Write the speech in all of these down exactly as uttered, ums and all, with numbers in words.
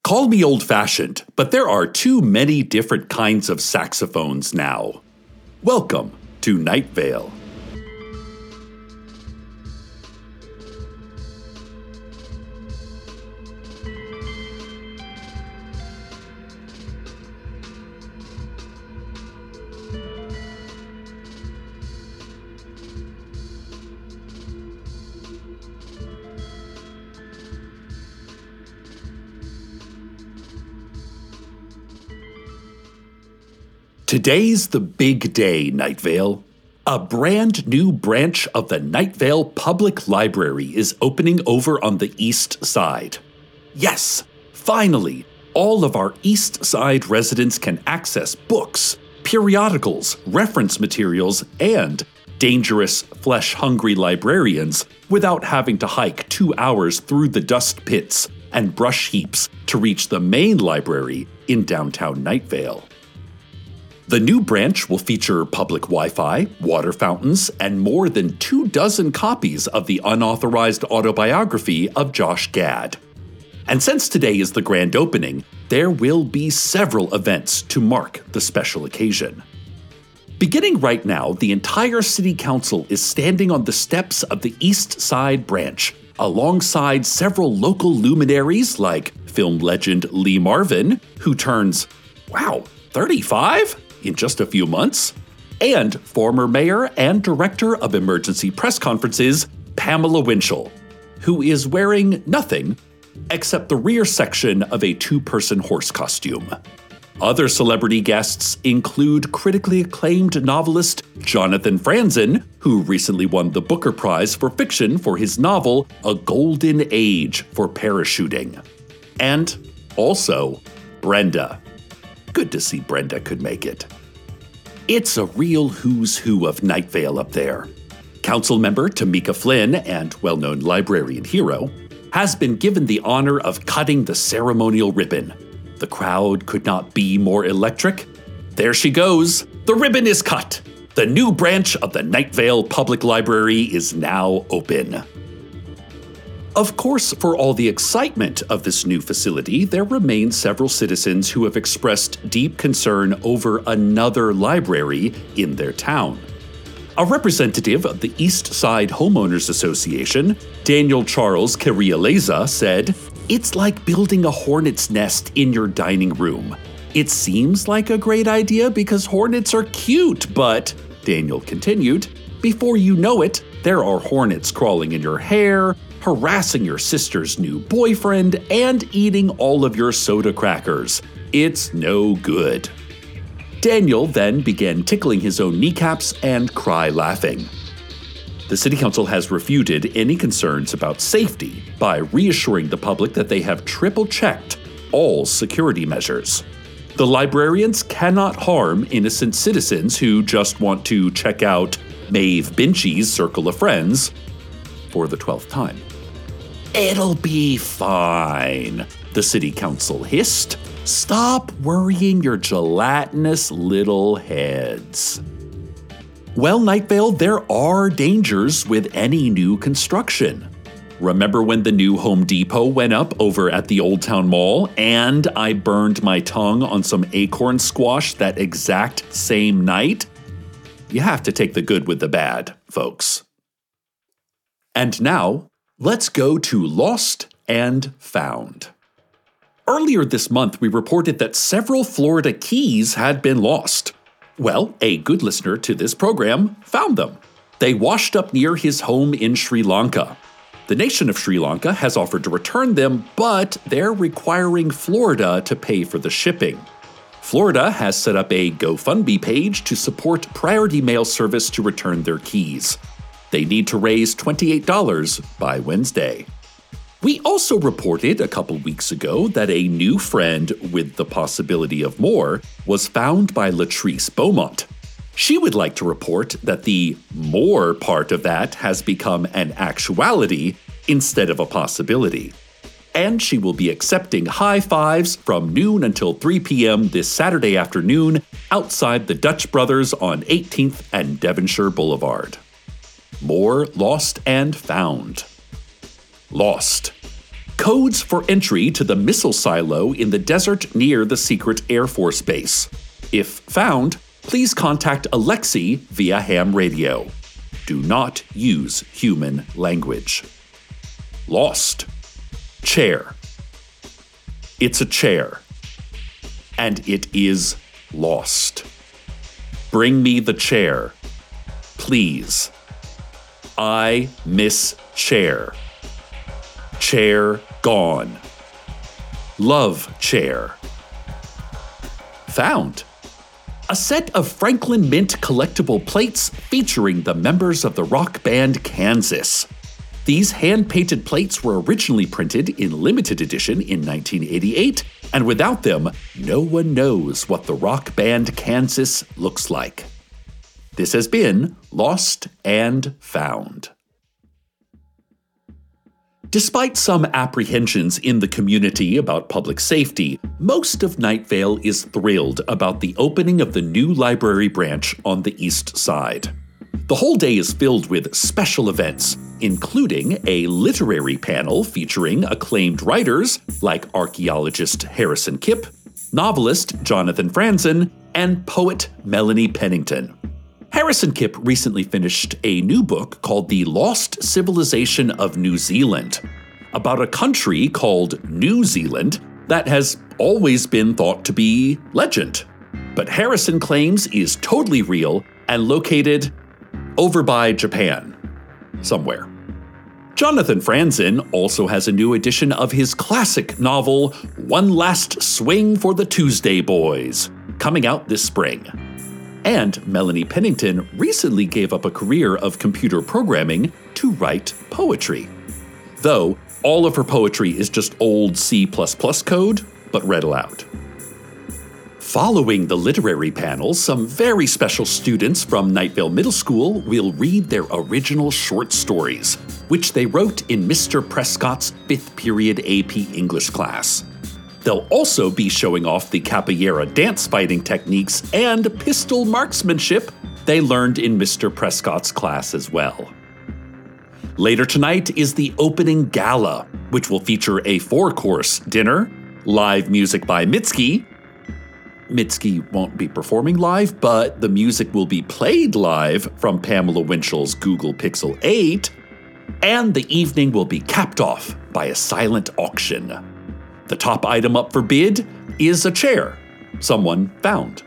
Call me old-fashioned, but there are too many different kinds of saxophones now. Welcome to Night Vale. Today's the big day, Night Vale. A brand new branch of the Night Vale Public Library is opening over on the east side. Yes, finally, all of our east side residents can access books, periodicals, reference materials, and dangerous, flesh-hungry librarians without having to hike two hours through the dust pits and brush heaps to reach the main library in downtown Night Vale. The new branch will feature public Wi-Fi, water fountains, and more than two dozen copies of the unauthorized autobiography of Josh Gad. And since today is the grand opening, there will be several events to mark the special occasion. Beginning right now, the entire city council is standing on the steps of the East Side branch, alongside several local luminaries like film legend Lee Marvin, who turns, wow, thirty-five? In just a few months, and former mayor and director of emergency press conferences, Pamela Winchell, who is wearing nothing except the rear section of a two-person horse costume. Other celebrity guests include critically acclaimed novelist Jonathan Franzen, who recently won the Booker Prize for Fiction for his novel A Golden Age for Parachuting. And also, Brenda. Good to see Brenda could make it. It's a real who's who of Night Vale up there. Council member Tamika Flynn, and well-known librarian hero, has been given the honor of cutting the ceremonial ribbon. The crowd could not be more electric. There she goes. The ribbon is cut. The new branch of the Night Vale Public Library is now open. Of course, for all the excitement of this new facility, there remain several citizens who have expressed deep concern over another library in their town. A representative of the East Side Homeowners Association, Daniel Charles Carrialeza, said, "It's like building a hornet's nest in your dining room. It seems like a great idea because hornets are cute, but," Daniel continued, "before you know it, there are hornets crawling in your hair, harassing your sister's new boyfriend, and eating all of your soda crackers. It's no good." Daniel then began tickling his own kneecaps and cry laughing. The City Council has refuted any concerns about safety by reassuring the public that they have triple-checked all security measures. The librarians cannot harm innocent citizens who just want to check out Maeve Binchy's circle of friends for the twelfth time. "It'll be fine," the City Council hissed. "Stop worrying your gelatinous little heads." Well, Night Vale, there are dangers with any new construction. Remember when the new Home Depot went up over at the Old Town Mall and I burned my tongue on some acorn squash that exact same night? You have to take the good with the bad, folks. And now, let's go to Lost and Found. Earlier this month, we reported that several Florida keys had been lost. Well, a good listener to this program found them. They washed up near his home in Sri Lanka. The nation of Sri Lanka has offered to return them, but they're requiring Florida to pay for the shipping. Florida has set up a GoFundMe page to support Priority Mail Service to return their keys. They need to raise twenty-eight dollars by Wednesday. We also reported a couple weeks ago that a new friend with the possibility of more was found by Latrice Beaumont. She would like to report that the more part of that has become an actuality instead of a possibility. And she will be accepting high fives from noon until three p.m. this Saturday afternoon outside the Dutch Brothers on eighteenth and Devonshire Boulevard. More Lost and Found. Lost. Codes for entry to the missile silo in the desert near the secret Air Force base. If found, please contact Alexei via ham radio. Do not use human language. Lost. Chair. It's a chair. And it is lost. Bring me the chair. Please. I miss chair. Chair gone. Love chair. Found. A set of Franklin Mint collectible plates featuring the members of the rock band Kansas. These hand-painted plates were originally printed in limited edition in nineteen eighty-eight, and without them, no one knows what the rock band Kansas looks like. This has been Lost and Found. Despite some apprehensions in the community about public safety, most of Night Vale is thrilled about the opening of the new library branch on the east side. The whole day is filled with special events, including a literary panel featuring acclaimed writers like archaeologist Harrison Kipp, novelist Jonathan Franzen, and poet Melanie Pennington. Harrison Kipp recently finished a new book called The Lost Civilization of New Zealand, about a country called New Zealand that has always been thought to be legend, but Harrison claims is totally real and located over by Japan, somewhere. Jonathan Franzen also has a new edition of his classic novel, One Last Swing for the Tuesday Boys, coming out this spring. And Melanie Pennington recently gave up a career of computer programming to write poetry. Though, all of her poetry is just old C plus plus code, but read aloud. Following the literary panel, some very special students from Night Vale Middle School will read their original short stories, which they wrote in Mister Prescott's fifth period A P English class. They'll also be showing off the capoeira dance fighting techniques and pistol marksmanship they learned in Mister Prescott's class as well. Later tonight is the opening gala, which will feature a four-course dinner, live music by Mitski. Mitski won't be performing live, but the music will be played live from Pamela Winchell's Google Pixel eight, and the evening will be capped off by a silent auction. The top item up for bid is a chair someone found.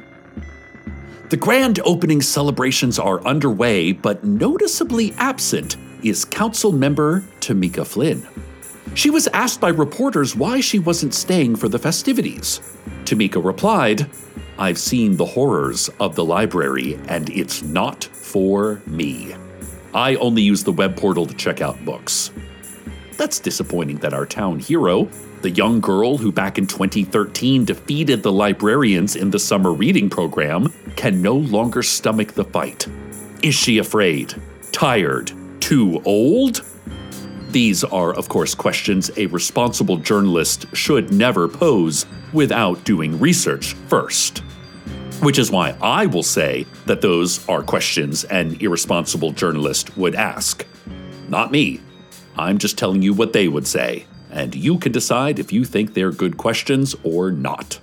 The grand opening celebrations are underway, but noticeably absent is council member Tamika Flynn. She was asked by reporters why she wasn't staying for the festivities. Tamika replied, "I've seen the horrors of the library, and it's not for me. I only use the web portal to check out books." That's disappointing that our town hero, the young girl who back in twenty thirteen defeated the librarians in the summer reading program, can no longer stomach the fight. Is she afraid? Tired? Too old? These are, of course, questions a responsible journalist should never pose without doing research first. Which is why I will say that those are questions an irresponsible journalist would ask. Not me. I'm just telling you what they would say, and you can decide if you think they're good questions or not.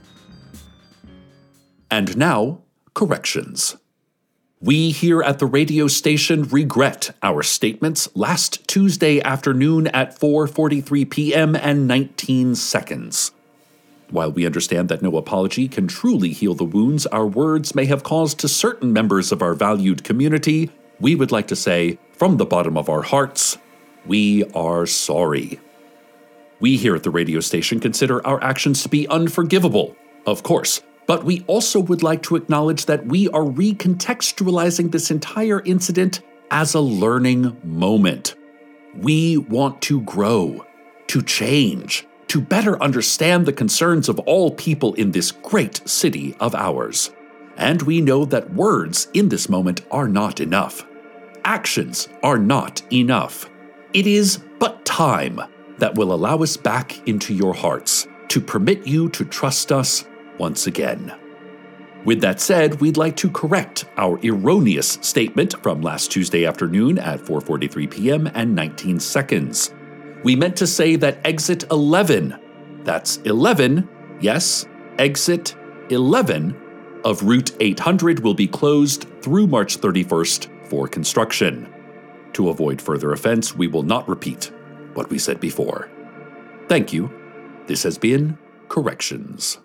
And now, corrections. We here at the radio station regret our statements last Tuesday afternoon at four forty-three p.m. and nineteen seconds. While we understand that no apology can truly heal the wounds our words may have caused to certain members of our valued community, we would like to say, from the bottom of our hearts, we are sorry. We here at the radio station consider our actions to be unforgivable, of course, but we also would like to acknowledge that we are recontextualizing this entire incident as a learning moment. We want to grow, to change, to better understand the concerns of all people in this great city of ours. And we know that words in this moment are not enough. Actions are not enough. It is but time that will allow us back into your hearts, to permit you to trust us once again. With that said, we'd like to correct our erroneous statement from last Tuesday afternoon at four forty-three p.m. and nineteen seconds. We meant to say that exit eleven, that's eleven, yes, exit eleven of Route eight hundred will be closed through March thirty-first for construction. To avoid further offense, we will not repeat what we said before. Thank you. This has been Corrections.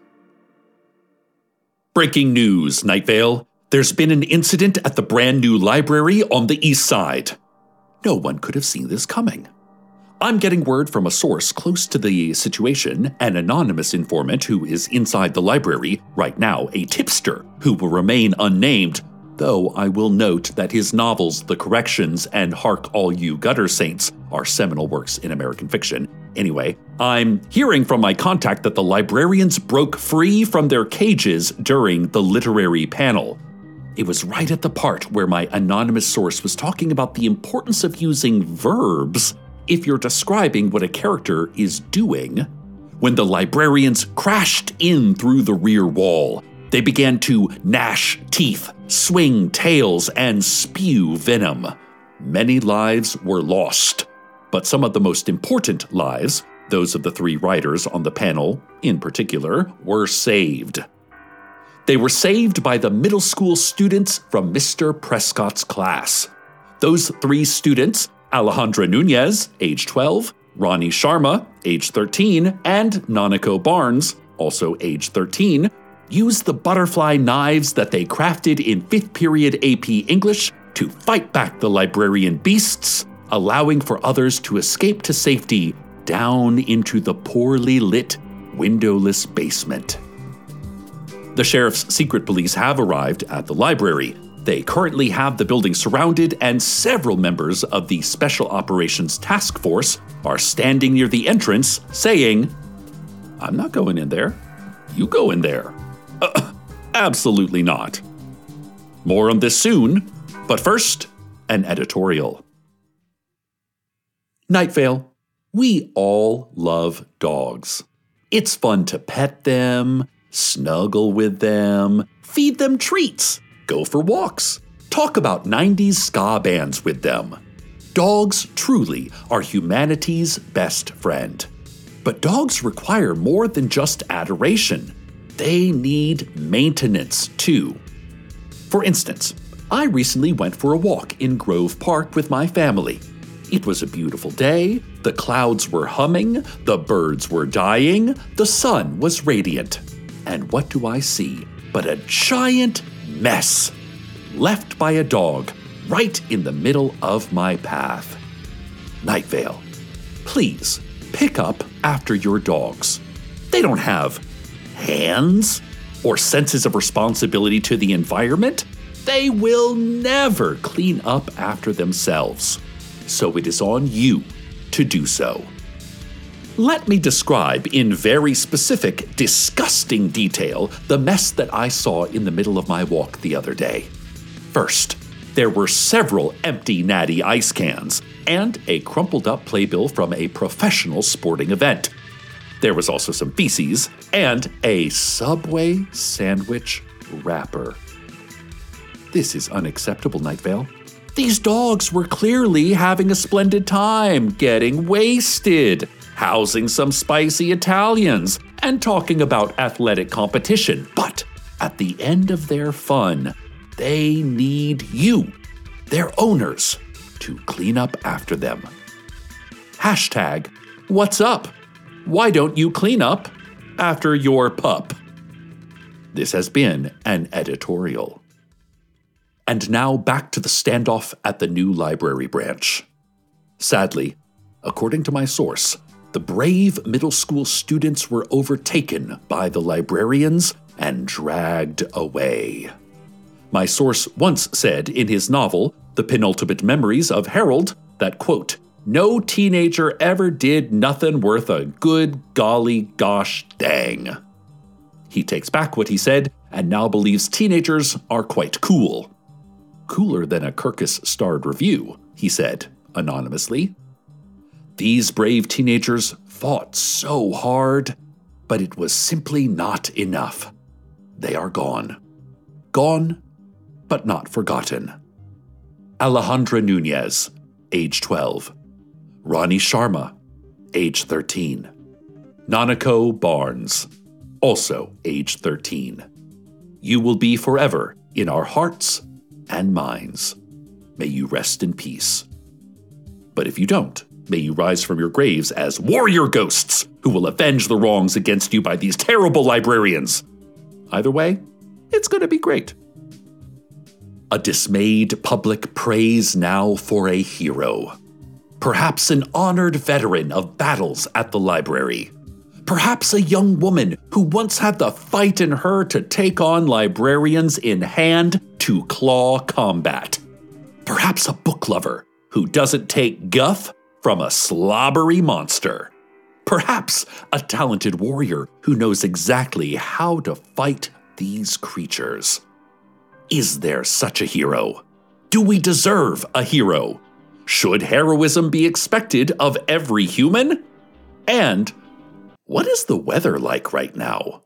Breaking news, Night Vale. There's been an incident at the brand new library on the east side. No one could have seen this coming. I'm getting word from a source close to the situation, an anonymous informant who is inside the library, right now a tipster who will remain unnamed, though I will note that his novels The Corrections and Hark All You Gutter Saints are seminal works in American fiction. Anyway, I'm hearing from my contact that the librarians broke free from their cages during the literary panel. It was right at the part where my anonymous source was talking about the importance of using verbs if you're describing what a character is doing, when the librarians crashed in through the rear wall. They began to gnash teeth, swing tails, and spew venom. Many lives were lost, but some of the most important lives, those of the three writers on the panel in particular, were saved. They were saved by the middle school students from Mister Prescott's class. Those three students, Alejandra Nunez, age twelve, Ronnie Sharma, age thirteen, and Nanako Barnes, also age thirteen, used the butterfly knives that they crafted in fifth period A P English to fight back the librarian beasts, allowing for others to escape to safety down into the poorly lit, windowless basement. The sheriff's secret police have arrived at the library. They currently have the building surrounded, and several members of the Special Operations Task Force are standing near the entrance saying, "I'm not going in there. You go in there." Uh, absolutely not. More on this soon, but first, an editorial. Night Vale, we all love dogs. It's fun to pet them, snuggle with them, feed them treats, go for walks, talk about nineties ska bands with them. Dogs truly are humanity's best friend. But dogs require more than just adoration. They need maintenance too. For instance, I recently went for a walk in Grove Park with my family. It was a beautiful day, the clouds were humming, the birds were dying, the sun was radiant. And what do I see but a giant mess left by a dog right in the middle of my path. Night Vale, please pick up after your dogs. They don't have hands or senses of responsibility to the environment. They will never clean up after themselves. So it is on you to do so. Let me describe in very specific, disgusting detail the mess that I saw in the middle of my walk the other day. First, there were several empty Natty ice cans and a crumpled up playbill from a professional sporting event. There was also some feces and a Subway sandwich wrapper. This is unacceptable, Night Vale. These dogs were clearly having a splendid time, getting wasted, housing some spicy Italians, and talking about athletic competition. But at the end of their fun, they need you, their owners, to clean up after them. Hashtag, what's up? Why don't you clean up after your pup? This has been an editorial. And now back to the standoff at the new library branch. Sadly, according to my source, the brave middle school students were overtaken by the librarians and dragged away. My source once said in his novel, The Penultimate Memories of Harold, that, quote, "No teenager ever did nothing worth a good golly gosh dang." He takes back what he said and now believes teenagers are quite cool. Cooler than a Kirkus-starred review, he said, anonymously. These brave teenagers fought so hard, but it was simply not enough. They are gone. Gone, but not forgotten. Alejandra Nunez, age twelve. Ronnie Sharma, age thirteen. Nanako Barnes, also age thirteen. You will be forever in our hearts and minds. May you rest in peace. But if you don't, may you rise from your graves as warrior ghosts who will avenge the wrongs against you by these terrible librarians. Either way, it's going to be great. A dismayed public prays now for a hero. Perhaps an honored veteran of battles at the library. Perhaps a young woman who once had the fight in her to take on librarians in hand-to-claw combat. Perhaps a book lover who doesn't take guff from a slobbery monster. Perhaps a talented warrior who knows exactly how to fight these creatures. Is there such a hero? Do we deserve a hero? Should heroism be expected of every human? And what is the weather like right now?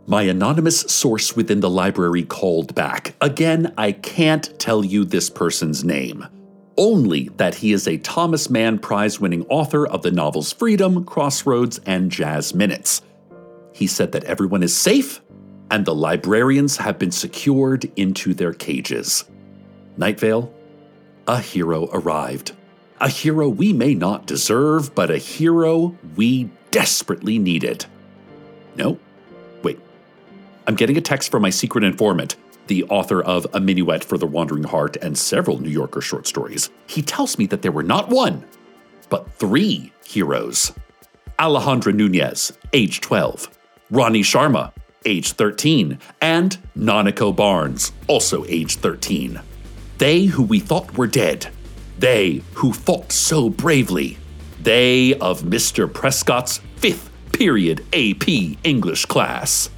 My anonymous source within the library called back. Again, I can't tell you this person's name. Only that he is a Thomas Mann Prize-winning author of the novels Freedom, Crossroads, and Jazz Minutes. He said that everyone is safe, and the librarians have been secured into their cages. Night Vale, a hero arrived. A hero we may not deserve, but a hero we desperately needed. No? Wait. I'm getting a text from my secret informant, the author of A Minuet for the Wandering Heart and several New Yorker short stories. He tells me that there were not one, but three heroes. Alejandra Nunez, age twelve. Ronnie Sharma, age thirteen. And Nanako Barnes, also age thirteen. They who we thought were dead. They who fought so bravely. They of Mister Prescott's fifth period A P English class.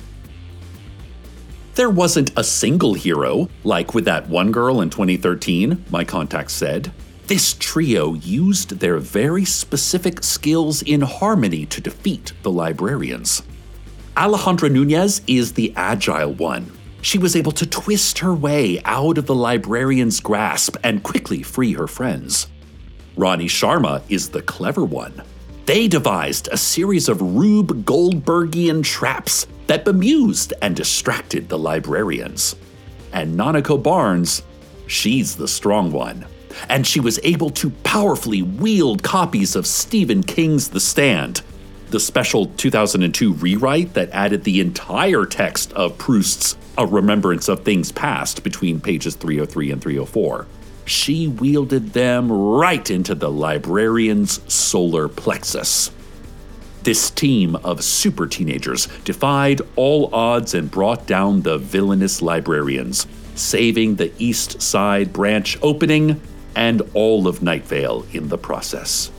There wasn't a single hero, like with that one girl in twenty thirteen, my contact said. This trio used their very specific skills in harmony to defeat the librarians. Alejandra Nunez is the agile one. She was able to twist her way out of the librarian's grasp and quickly free her friends. Ronnie Sharma is the clever one. They devised a series of Rube Goldbergian traps that bemused and distracted the librarians. And Nanako Barnes, she's the strong one. And she was able to powerfully wield copies of Stephen King's The Stand, the special two thousand two rewrite that added the entire text of Proust's A Remembrance of Things Past between pages three oh three and three oh four. She wielded them right into the librarian's solar plexus. This team of super teenagers defied all odds and brought down the villainous librarians, saving the East Side branch opening and all of Night Vale in the process.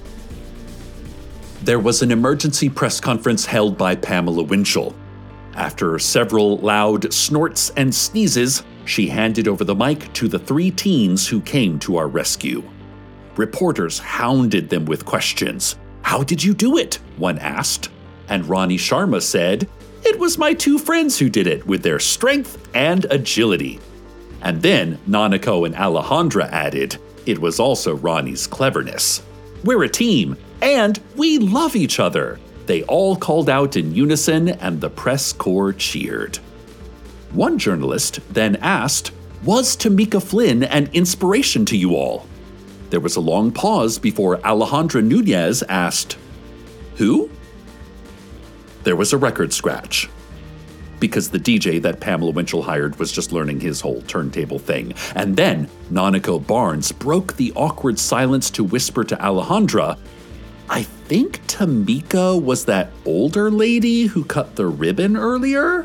There was an emergency press conference held by Pamela Winchell. After several loud snorts and sneezes, she handed over the mic to the three teens who came to our rescue. Reporters hounded them with questions. "How did you do it?" one asked. And Ronnie Sharma said, "It was my two friends who did it with their strength and agility." And then Nanako and Alejandra added, "It was also Ronnie's cleverness. We're a team, and we love each other." They all called out in unison, and the press corps cheered. One journalist then asked, "Was Tamika Flynn an inspiration to you all?" There was a long pause before Alejandra Nunez asked, "Who?" There was a record scratch, because the D J that Pamela Winchell hired was just learning his whole turntable thing. And then Nanako Barnes broke the awkward silence to whisper to Alejandra, "I think Tamika was that older lady who cut the ribbon earlier?"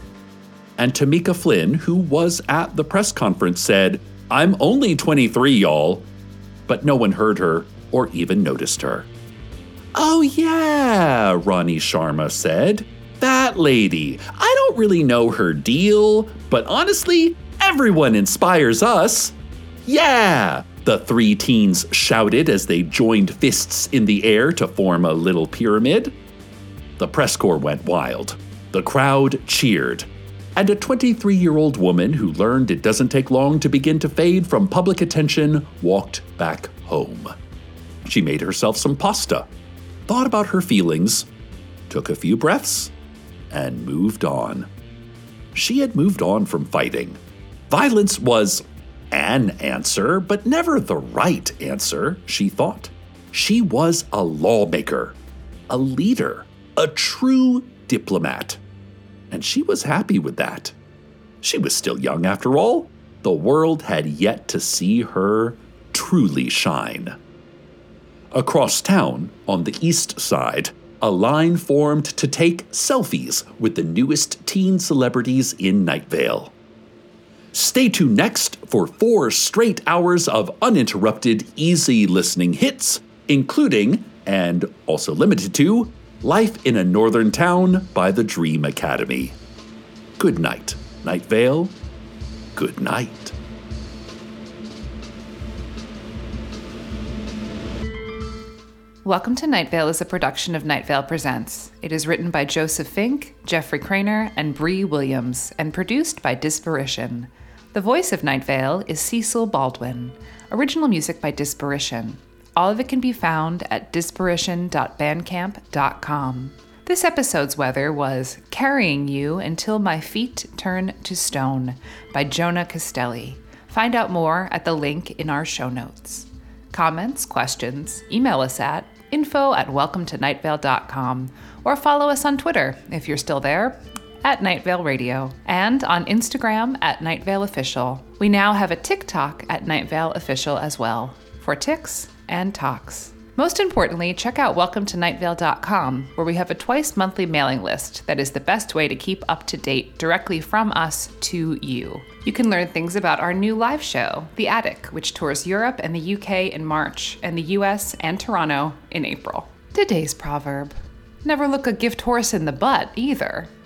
And Tamika Flynn, who was at the press conference, said, "I'm only twenty-three, y'all." But no one heard her or even noticed her. "Oh yeah," Ronnie Sharma said. "That lady. I don't really know her deal, but honestly, everyone inspires us." "Yeah," the three teens shouted as they joined fists in the air to form a little pyramid. The press corps went wild. The crowd cheered. And a twenty-three-year-old woman who learned it doesn't take long to begin to fade from public attention walked back home. She made herself some pasta, thought about her feelings, took a few breaths, and moved on. She had moved on from fighting. Violence was an answer, but never the right answer, she thought. She was a lawmaker, a leader, a true diplomat. And she was happy with that. She was still young after all. The world had yet to see her truly shine. Across town, on the east side, a line formed to take selfies with the newest teen celebrities in Night Vale. Stay tuned next for four straight hours of uninterrupted, easy listening hits, including, and also limited to, Life in a Northern Town by the Dream Academy. Good night, Night Vale. Good night. Welcome to Night Vale is a production of Night Vale Presents. It is written by Joseph Fink, Jeffrey Craner, and Bree Williams, and produced by Disparition. The voice of Night Vale is Cecil Baldwin. Original music by Disparition. All of it can be found at disparition dot bandcamp dot com. This episode's weather was Carrying You Until My Feet Turn to Stone by Jonah Castelli. Find out more at the link in our show notes. Comments, questions, email us at info at welcome to night vale dot com or follow us on Twitter, if you're still there, at Night Vale Radio, and on Instagram at Night Vale Official. We now have a TikTok at Night Vale Official as well, for ticks and talks. Most importantly, check out welcome to night vale dot com, where we have a twice monthly mailing list that is the best way to keep up to date directly from us to you. You can learn things about our new live show, The Attic, which tours Europe and the U K in March, and the U S and Toronto in April. Today's proverb: never look a gift horse in the butt, either.